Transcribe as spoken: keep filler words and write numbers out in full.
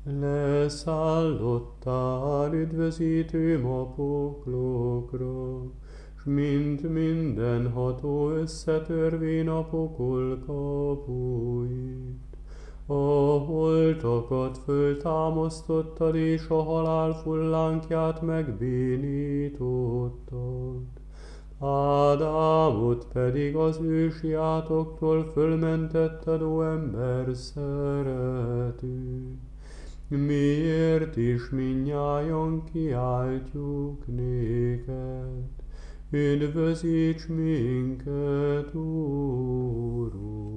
Leszállottál üdvözítőm a poklokra, s mint mindenható összetörvén a pokol kapuit. A holtakat föltámasztottad, és a halál fullánkját megbénítottad. Ádámot pedig az ősi átoktól fölmentetted, ó ember szerető. Miért is mindnyájan kiáltjuk néked, üdvözíts minket, Úrunk!